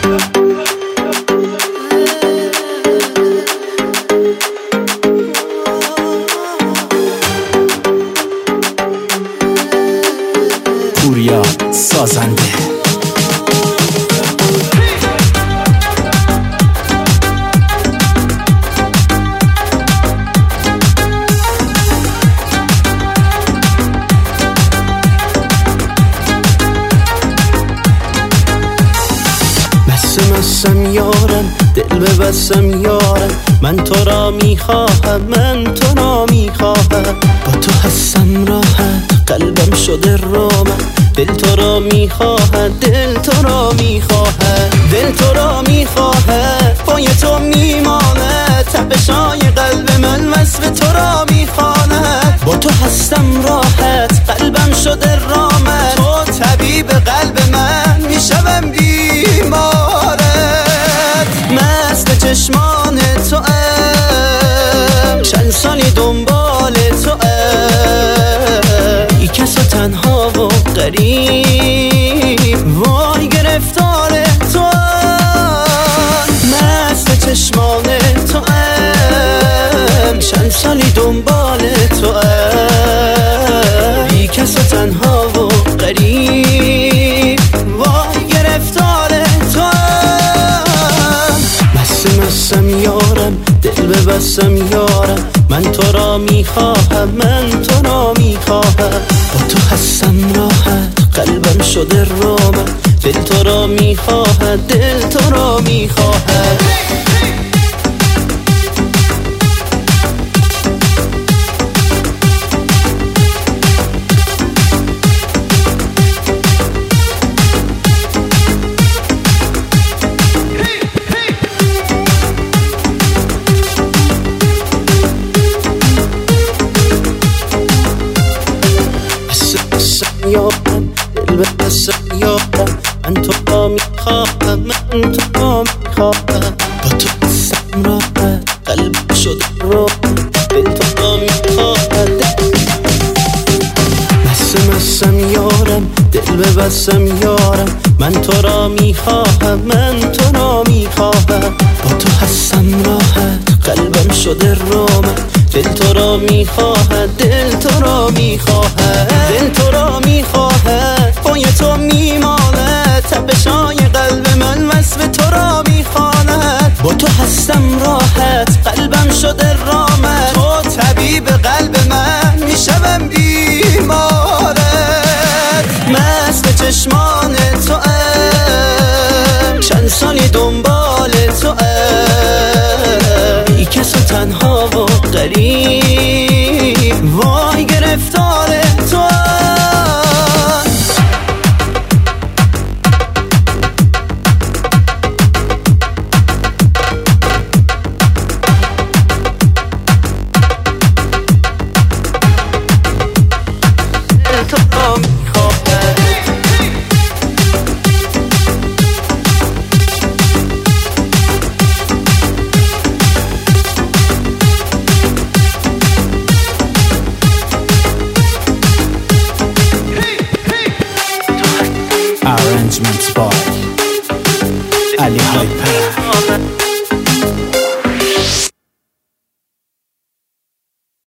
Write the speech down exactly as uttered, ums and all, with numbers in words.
پوریا سازنده. مستم یارم، دل ببستم یارم، من تو را میخواهم، من تو را میخواهم. با تو هستم راحت، قلبم شده رامت، دل تو را میخواهد، دل تو را میخواهد، دل تو را میخواهد، پای تو میماند، تپشای قلب من وصف تو را میخواند. با تو هستم راحت، قلبم شده رامت، تو طبیب قلب من، میشوم بیمارت. مست چشمان تو ام، چند سالی دنبال تو ام، ای کس و تنها و غریب، وای گرفتار تو ام. مست چشمان تو ام، چند سالی دنبال تو ام، ای کس و تنها و غریب، وای گرفتار تو ام. مستم مستم یارم، دل ببستم یارم، من تو را میخواهم، من تو را میخواهم. با تو هستم راحت، قلبم شده رامت، دل تو را میخواهد، دل تو را میخواهد. یارم، دل ببستم یارم، من تو را میخواهم، من تو را میخواهم. با تو هستم راحت، قلب شده رامت، دل تو را میخواهد. مستم مستم یارم، دل ببستم یارم، من تو را میخواهم، من تو را میخواهم. با تو هستم راحت، قلبم شده رامت، دل تو را میخواهد، دل تو را میخواهد، دل تو را میخواهد، پای تو میماند، تپشای قلب من وصف تو را میخواند. با تو هستم راحت، قلبم شده رامت، تو طبیب قلب من، میشوم بیمارت. مست چشمان تو ام، چند سالی دنبال تو ام، ای کس و تنها و غریب، وای گرفتار تو ام. تو را میخواهد. Arrangements by Ali Hyper.